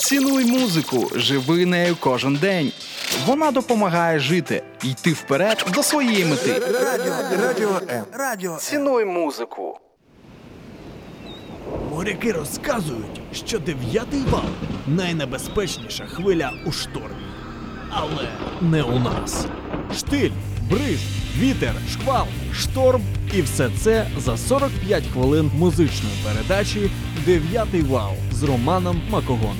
Цінуй музику, живи нею кожен день. Вона допомагає жити, йти вперед до своєї мети. Радіо. Цінуй музику. Моряки розказують, що 9-й вал – найнебезпечніша хвиля у штормі. Але не у нас. Штиль, бриз, вітер, шквал, шторм і все це за 45 хвилин музичної передачі «9-й вал» з Романом Макогоном.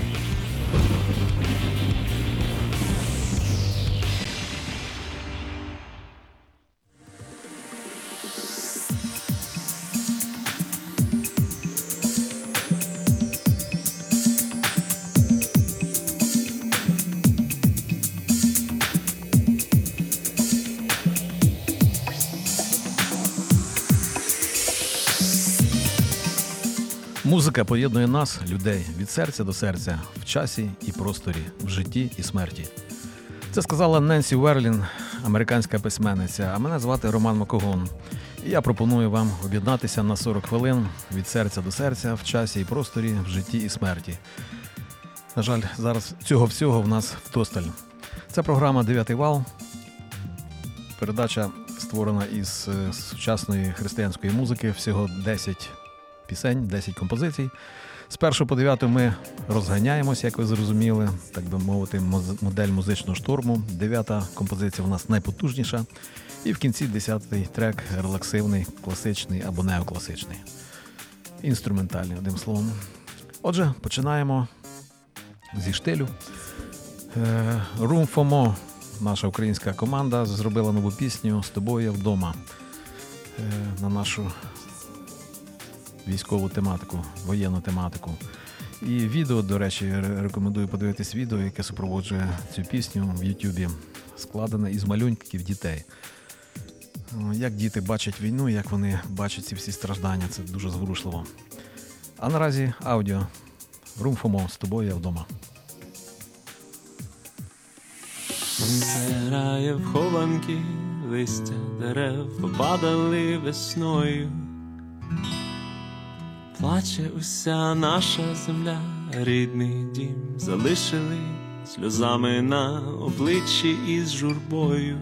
Музика поєднує нас, людей, від серця до серця, в часі і просторі, в житті і смерті. Це сказала Ненсі Верлін, американська письменниця, а мене звати Роман Макогон. І я пропоную вам об'єднатися на 40 хвилин від серця до серця, в часі і просторі, в житті і смерті. На жаль, зараз цього всього в нас вдосталь. Це програма «9-й вал». Передача створена із сучасної християнської музики, всього 10 пісень, 10 композицій. З 1 по 9 ми розганяємося, як ви зрозуміли, так би мовити, модель музичного шторму. 9-та композиція у нас найпотужніша. І в кінці 10-й трек релаксивний, класичний або неокласичний. Інструментальний, одним словом. Отже, починаємо зі штилю. Room for More, наша українська команда, зробила нову пісню «З тобою я вдома» на нашу військову тематику, воєнну тематику. І відео, до речі, рекомендую подивитись відео, яке супроводжує цю пісню в Ютубі, складене із малюнків дітей. Як діти бачать війну, як вони бачать ці всі страждання, це дуже зворушливо. А наразі аудіо. Room for More, «З тобою я вдома». Грає в хованки, листя дерев попадали весною. Плаче уся наша земля, рідний дім залишили сльозами на обличчі і з журбою.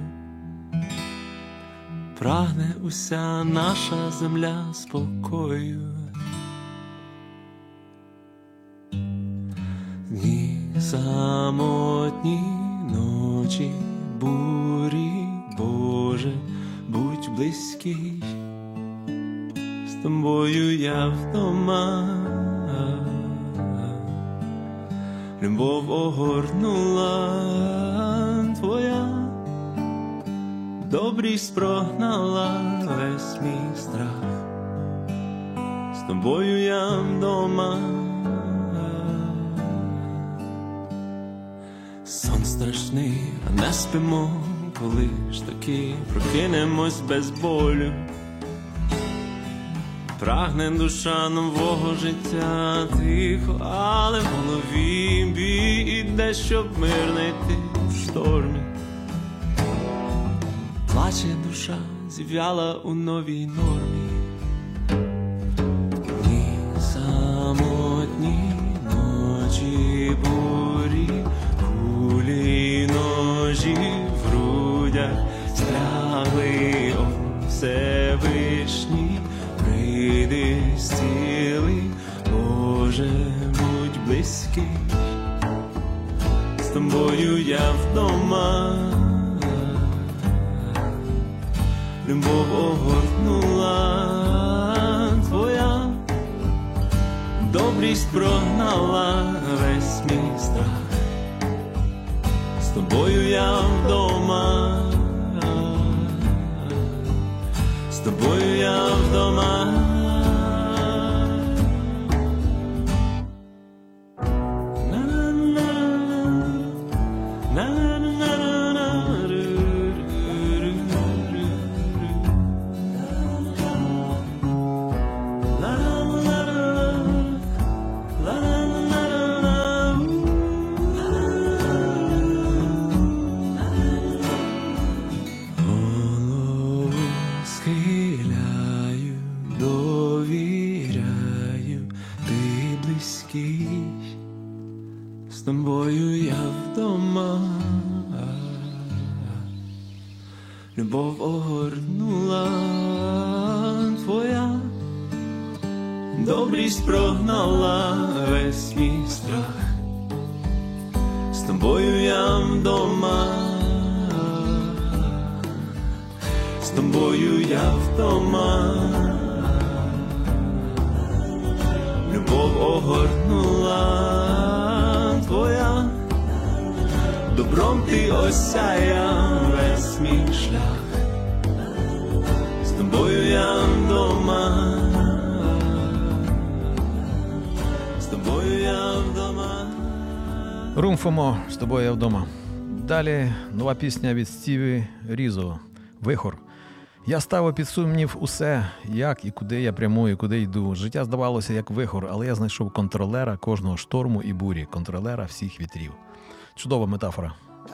Прагне уся наша земля спокою. Дні самотні, ночі бурі, Боже, будь близький. З тобою я вдома, любов огорнула твоя, добрість прогнала весь мій страх. З тобою я вдома, сон страшний, а не спимо, коли ж таки прокинемось без болю. Прагне душа нового життя тихо, але в голові бій іде, щоб мир знайти в штормі. Плаче душа, зів'яла у новій нормі. Дні самотні, ночі бурі, кулі ножі в грудях стрягли, о Всевишній. Прийди, зціли, Боже, будь близький. З тобою я вдома, любов огорнула твоя, добрість прогнала весь мій страх. З тобою я вдома, з тобою я вдома. тобою я вдома. Любов огорнула твоя, добрість прогнала весь мій страх. З тобою я вдома, з тобою я вдома. Любов огорнула твоя, добром ти осяяв весь мій шлях. З тобою я вдома, з тобою я вдома. Румфомо, з тобою я вдома. Далі нова пісня від Стіві Різо «Вихор». Я ставив під сумнів усе, як і куди я прямую, куди йду. Життя здавалося як вихор, але я знайшов контролера кожного шторму і бурі, контролера всіх вітрів. Чудова метафора.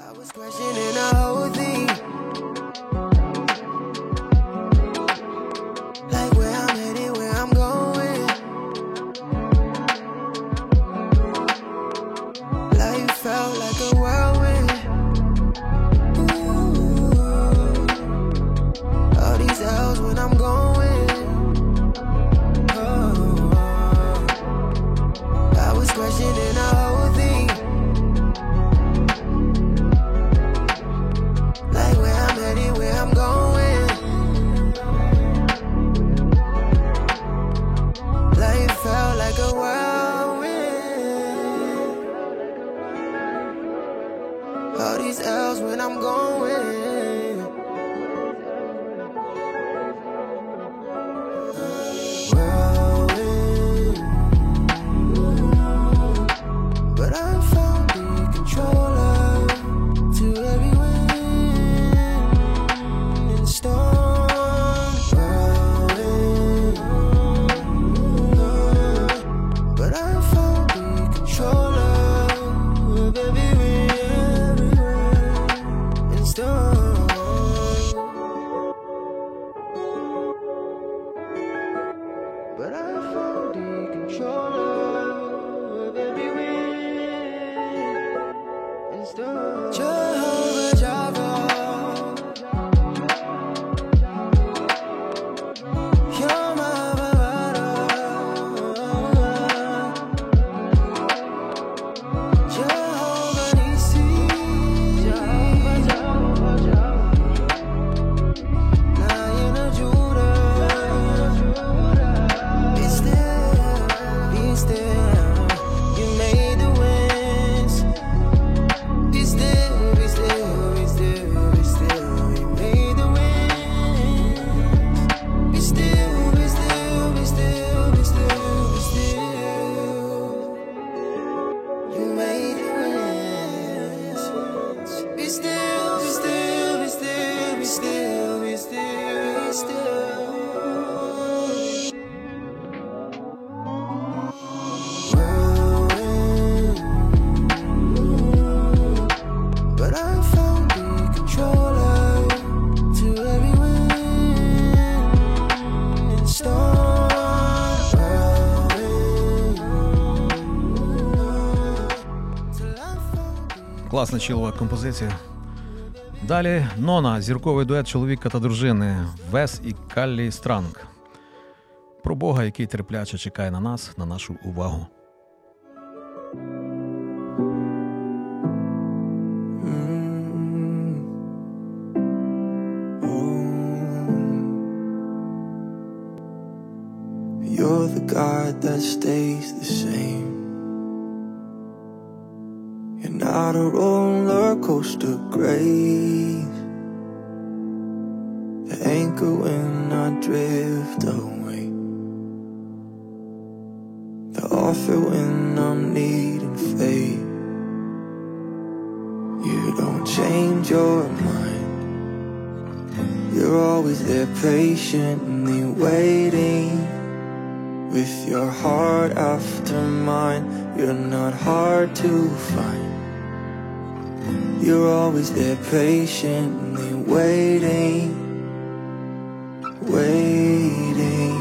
Класна чілова композиція. Далі Нона, зірковий дует чоловіка та дружини Вес і Каллі Странг. Про Бога, який терпляче чекає на нас, на нашу увагу. You're the God that stays the same. You're not a roller coaster grace, the anchor when I drift away, the author when I'm needing faith. You don't change your mind, you're always there patiently waiting. With your heart after mine, you're not hard to find. You're always there patiently waiting, waiting.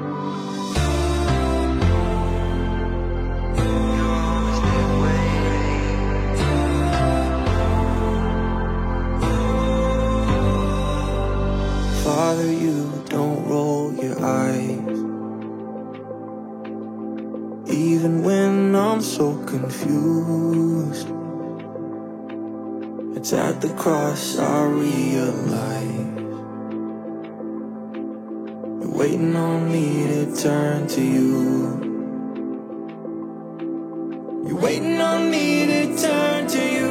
You're always there waiting. even when I'm so confused. It's at the cross I realize you're waiting on me to turn to you. You're waiting on me to turn to you.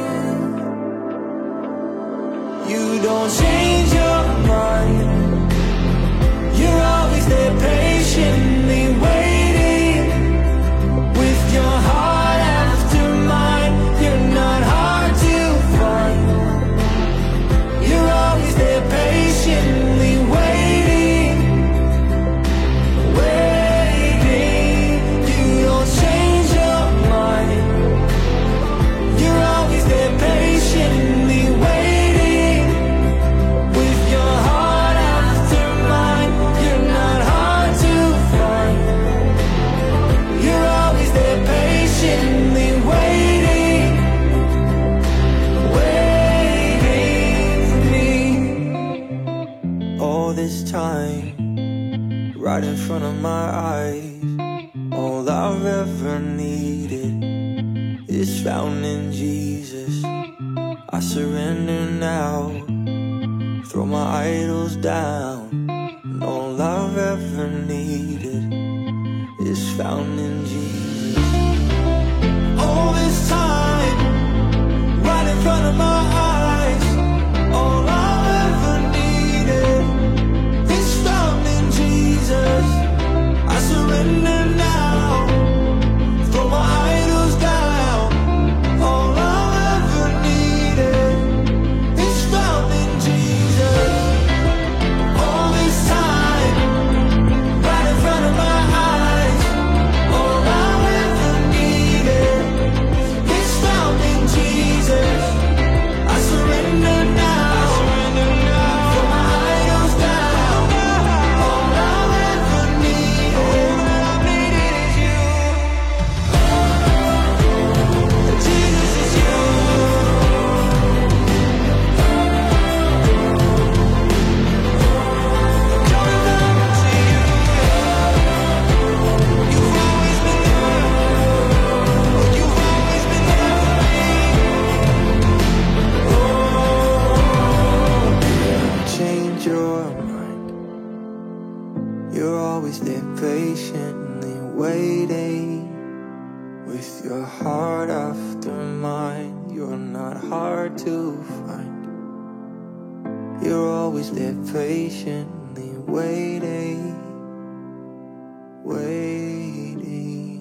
You don't change your mind. You're always there patiently waiting with your heart after mine. You're not hard to find. You're always there patiently waiting, waiting. You don't change your mind. You're always there patiently waiting with your heart after mine. You're not hard to find. You're always there patiently waiting, waiting for me. All this time, right in front of my eyes, all I've ever needed is found in Jesus. I surrender now, throw my idols down, and all I've ever needed is found in Jesus. All this time, right in front of my eyes, all I've ever needed is found in Jesus. I surrender now, throw my idols down. All I've ever needed is found in Jesus. All this time, right in front of my eyes, all I've ever needed is found in Jesus. I surrender now, throw my idols down. All I've ever needed is you. Jesus is you. Coming back to you. You've always been there. You've always been there for me. Oh, change your mind. You're always there patiently waiting with your heart after mine. You're not hard to find. You're always there patiently waiting, waiting.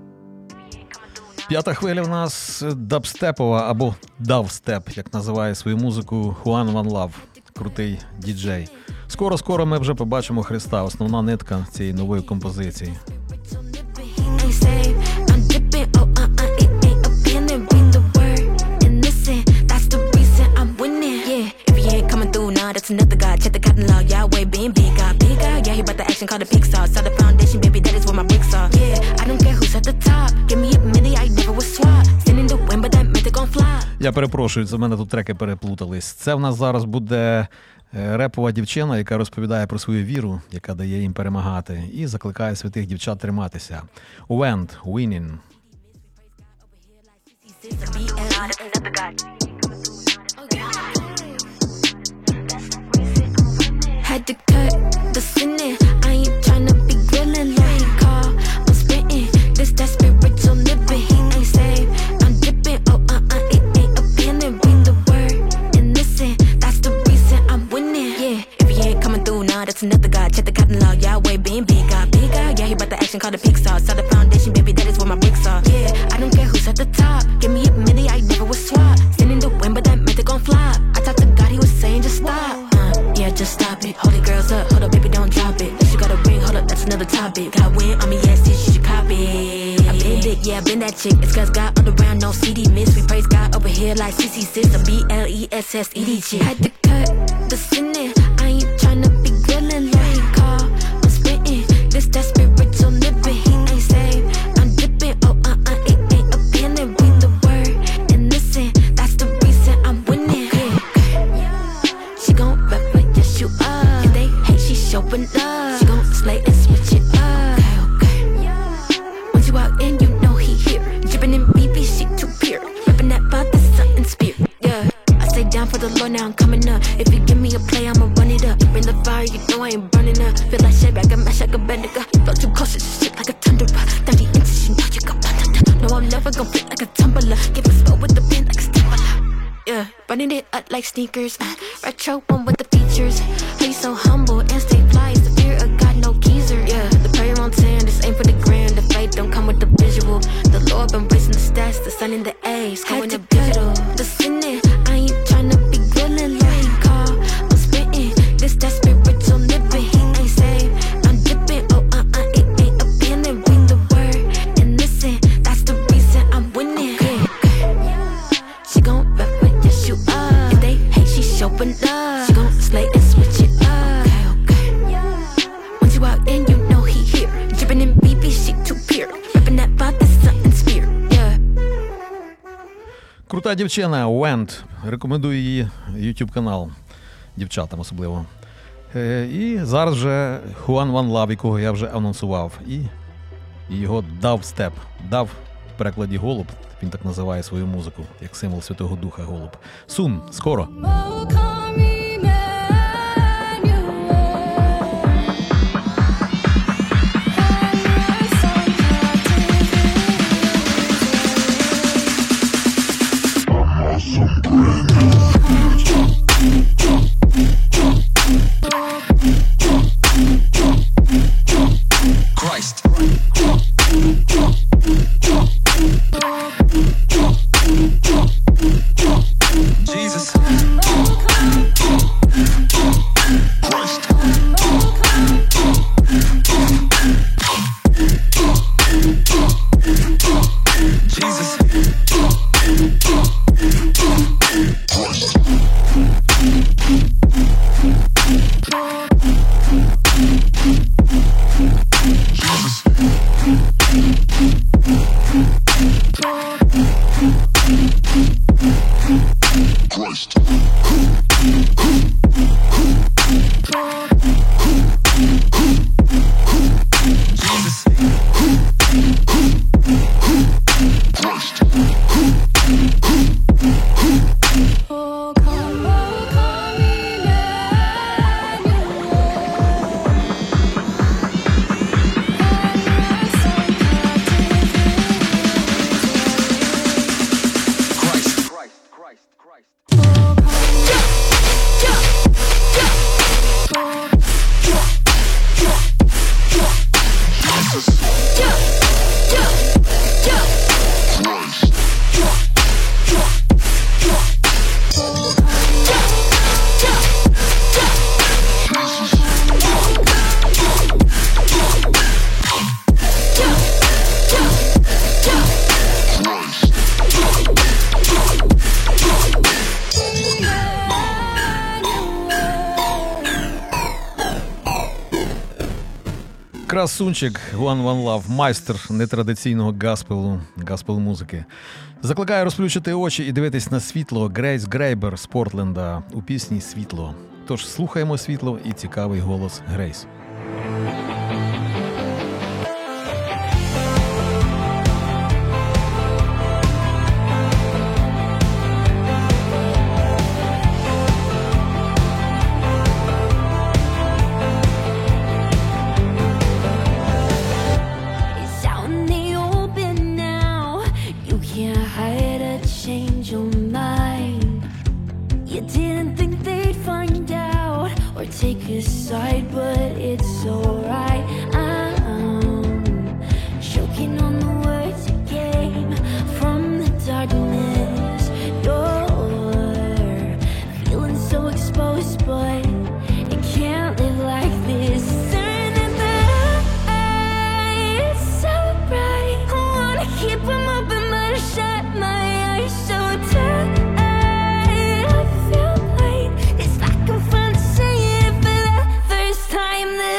П'ята хвиля в нас дабстепова або давстеп, як називає свою музику Juan Van Love, крутий діджей. Скоро ми вже побачимо Христа, основна нитка цієї нової композиції. Ain't saved, I'm dipping, oh it ain't a pen and read the word and listen, that's the reason I'm winning. Yeah, if he ain't coming through, nah, that's another God. Check the catalog, Yahweh being big God, yeah, he brought the action, called the Pixar. Saw the foundation, baby, that is where my bricks are. Yeah, I don't care who's at the top, give me a minute, I never was swap. Send in the wind, but that meant they gon' fly. Я перепрошую, за мене тут треки переплутались. Це в нас зараз буде репова дівчина, яка розповідає про свою віру, яка дає їм перемагати, і закликає святих дівчат триматися. Went, winning. Had to cut the sinning, I ain't tryna be grilling, Lord, he call, I'm spitting, this that spiritual living, he ain't saved, I'm dipping, oh it ain't a pen and read the word and listen, that's the reason I'm winning. Yeah, if he ain't coming through, nah, that's another God. Check the catalog, Yahweh being big God, yeah, he brought the action, called the Pixar. Saw the foundation, baby, that is where my bricks are. Yeah, I don't care who's at the top, give me a minute, I never was swap. Send in the wind, but that meant they gon' fly. I talked to God, he was saying just stop. Yeah, just stop it. Hold it, girls up. Hold up, baby, don't drop it. If you got a ring, hold up, that's another topic. Got win on me, yes, this you should copy. I been it, yeah, I been that chick. It's cause God on the round, no CD miss. We praise God over here like CC sis, a BLESSED chick. Had to cut the sinning, I ain't tryna be grilling, Lord, he call, I'm spitting, this that spiritual living, he ain't saved, I'm dipping, oh it ain't a pen and read the word and listen, that's the reason I'm winning. She gon' rep for Yeshua, if they hate, she showing love, she gon' slay and switch it up. Once you out in, you know door, now I'm coming up. If you give me a play, I'ma run it up. Bring the fire, you know I ain't burning up. Feel like shit, I can mash like a bendigo. Flow too close, it's shit like a thunderer. 30 inches, you know you got thunder. No, I'm never gon' flip like a tumbler. Give a spell with the pen like a stimuler. Yeah, running it up like sneakers. Retro one with the features. How you so humble and stay fly? It's the fear of God, no geezer. Yeah, the prayer on 10, this ain't for the grand. The faith don't come with the visual. The Lord been raising the stats, the sun and the A's, going to digital. The sinning, I ain't tryna be grilling like call. I'm spitting, this that spiritual living. He ain't saved, I'm dipping. Oh, it ain't a feeling. Read the word and listen. That's the reason I'm winning. She gon' rep it, yes you up. If they hate, she showing love. She gon' slay and switch it up. Once you out in, you know he here. Drippin' in BB, she too pure. Reppin' that Father, Son and Spirit. Yeah. Крута дівчина Went. Рекомендую її YouTube канал. Дівчатам особливо. І зараз вже Juan One Love, якого я вже анонсував. І його Dubstep. Dub в перекладі голуб. Він так називає свою музику, як символ Святого Духа голуб. Soon, скоро. Christ. Jesus. Christ. Jesus. Christ. Красунчик Juan One Love, майстер нетрадиційного гаспел-музики. Закликаю розплющити очі і дивитись на світло Грейс Грейбер з Портленда у пісні «Світло». Тож слухаємо світло і цікавий голос Грейс. Take a side, but it's alright. I'm choking on the words you came from the darkness. You're feeling so exposed, but you can't live like this. Turning the lights so bright. I wanna keep them open, but I shut my eyes so tight. I feel like it's like I'm finally saying time that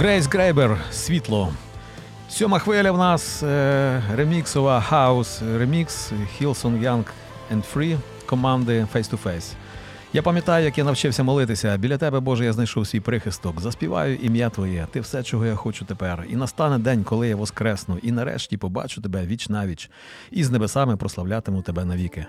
Грейс Грейбер «Світло». 7-ма хвиля в нас реміксова хаус ремікс Hillsong Young and Free команди Face to Face. Я пам'ятаю, як я навчився молитися. Біля тебе, Боже, я знайшов свій прихисток. Заспіваю ім'я Твоє, Ти все, чого я хочу тепер. І настане день, коли я воскресну, і нарешті побачу тебе віч-навіч. І з небесами прославлятиму тебе навіки.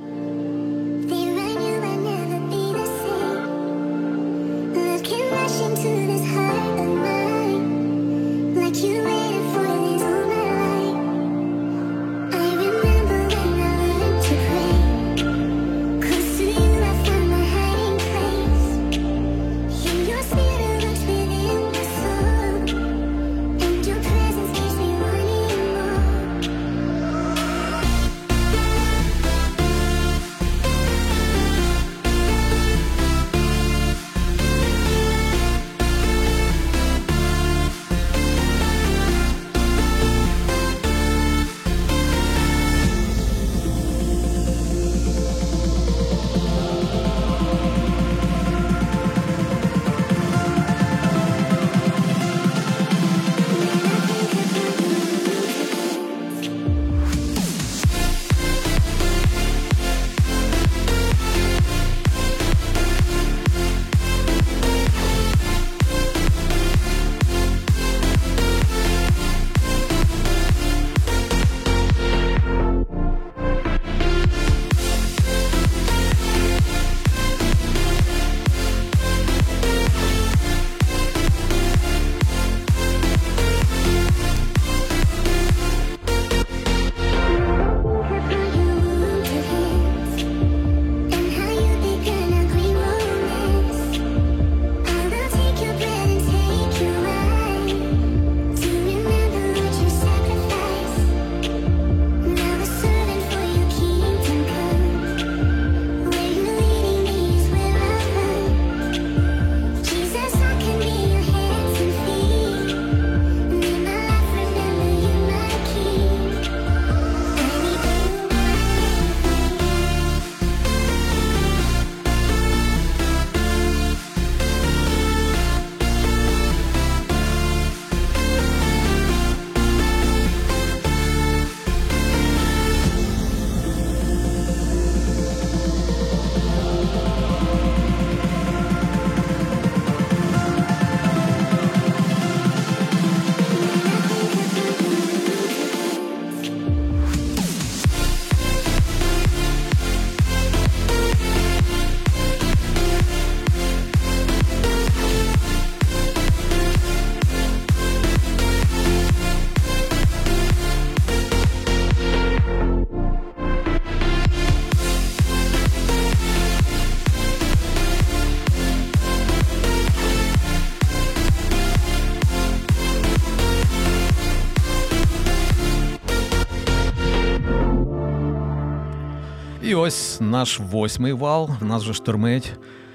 І ось наш 8-й вал, в нас вже штормить.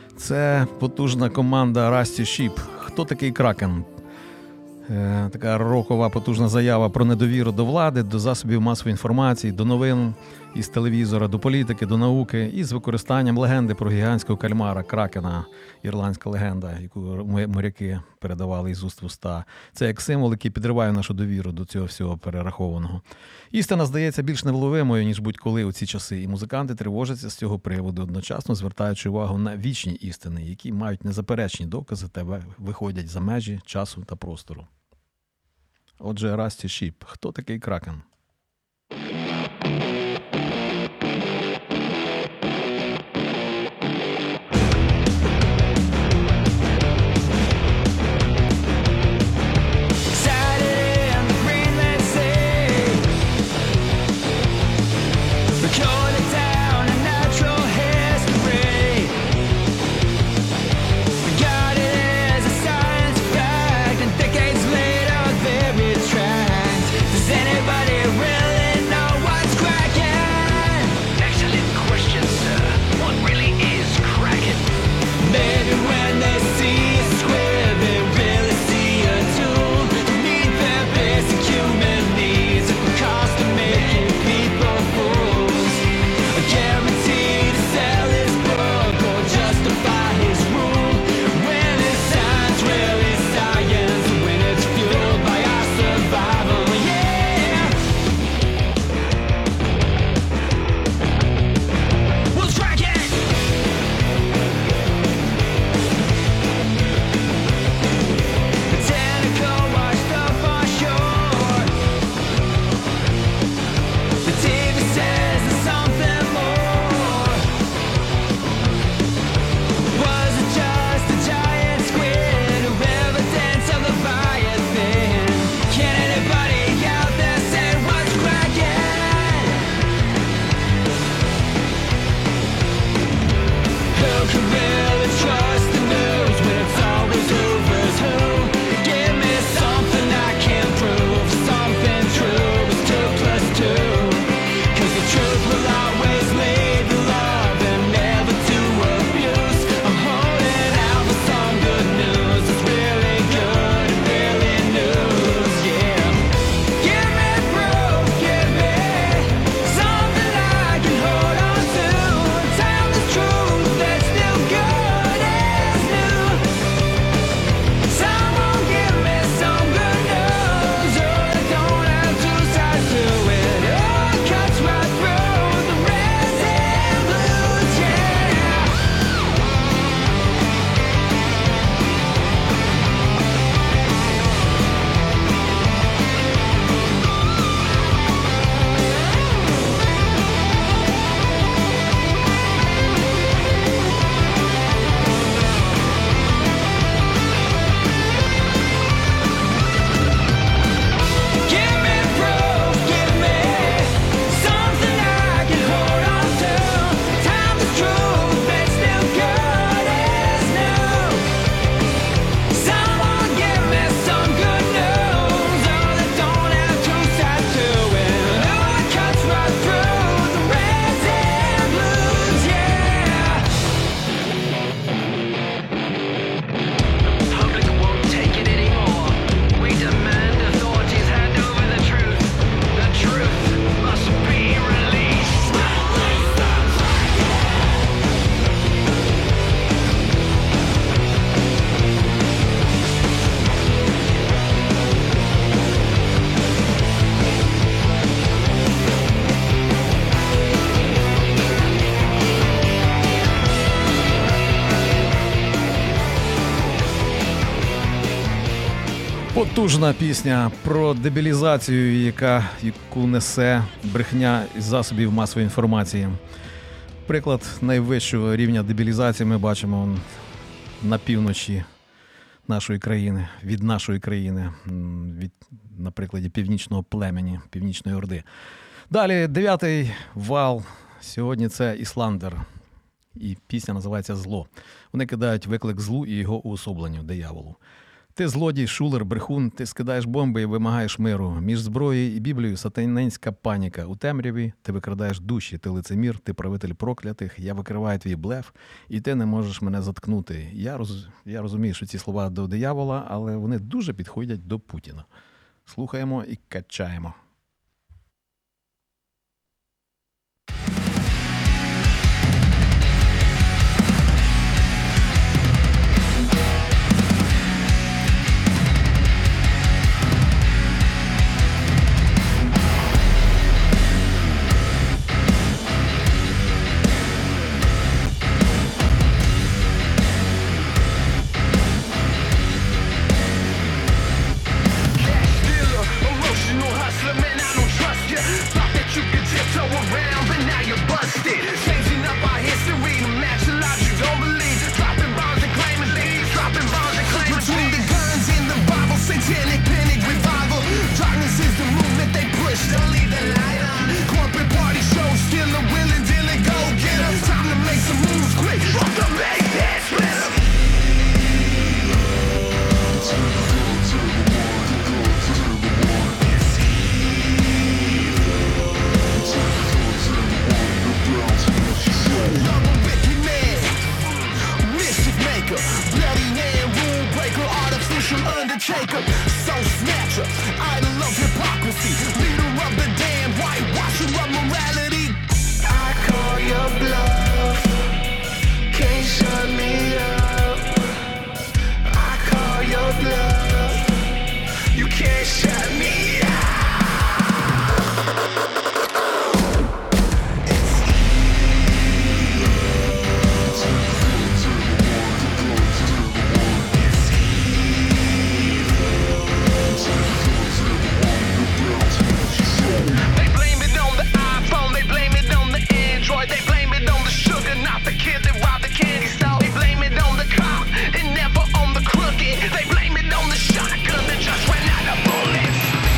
Це потужна команда Rusty Ship. Хто такий Кракен? Така рокова потужна заява про недовіру до влади, до засобів масової інформації, до новин із телевізора, до політики, до науки і з використанням легенди про гігантського кальмара Кракена, ірландська легенда, яку моряки передавали із уст в уста. Це як символ, який підриває нашу довіру до цього всього перерахованого. Істина здається більш невловимою, ніж будь-коли у ці часи, і музиканти тривожаться з цього приводу, одночасно звертаючи увагу на вічні істини, які мають незаперечні докази та виходять за межі часу та простору. Отже, Rusty Ship. Хто такий Кракен? Does anybody really know what's cracking? Потужна пісня про дебілізацію, яку несе брехня із засобів масової інформації. Приклад найвищого рівня дебілізації ми бачимо на півночі нашої країни, від нашої країни, на прикладі північного племені, Північної Орди. Далі 9-й вал. Сьогодні це Ісландер. І пісня називається «Зло». Вони кидають виклик злу і його уособленню, дияволу. Ти злодій, шулер, брехун, ти скидаєш бомби і вимагаєш миру. Між зброєю і Біблією сатанинська паніка. У темряві ти викрадаєш душі, ти лицемір, ти правитель проклятих, я викриваю твій блеф, і ти не можеш мене заткнути. Я розумію, що ці слова до диявола, але вони дуже підходять до Путіна. Слухаємо і качаємо. They blame it on the shotgun that just ran out of bullets.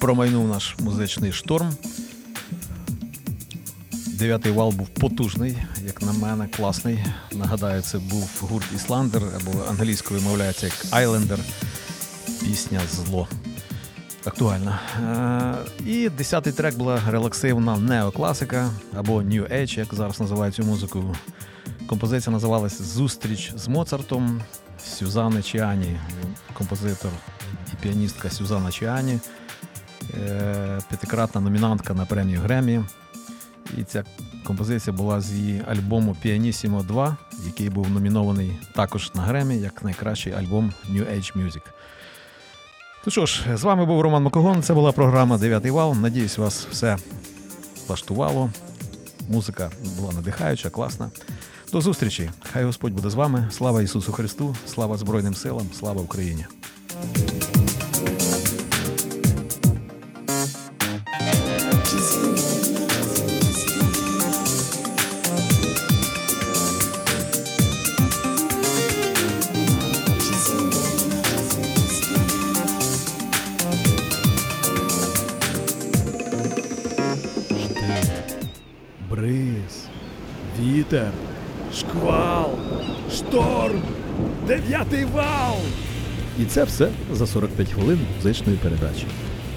промайнув наш музичний шторм. 9-й вал був потужний, як на мене, класний. Нагадаю, це був гурт Ісландер, або англійською вимовляється як Islander. Пісня «Зло». Актуальна. І 10-й трек була релаксивна неокласика, або New Age, як зараз називають цю музику. Композиція називалась «Зустріч з Моцартом» Сюзанни Чіані. Композитор і піаністка Сюзанна Чіані. 5-кратна номінантка на премію Греммі. І ця композиція була з її альбому «Pianissimo 2», який був номінований також на Греммі як найкращий альбом New Age Music. Ну що ж, з вами був Роман Макогон, це була програма «9-й вал». Надіюсь, вас все влаштувало. Музика була надихаюча, класна. До зустрічі. Хай Господь буде з вами. Слава Ісусу Христу, слава Збройним силам, слава Україні. Бриз, вітер, шквал, шторм, 9-й вал. І це все за 45 хвилин музичної передачі.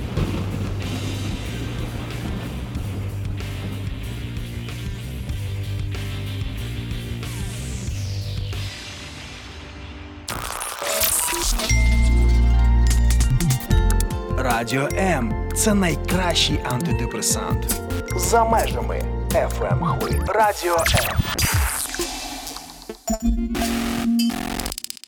Радіо М – це найкращий антидепресант. За межами FM хвиль. Радіо М.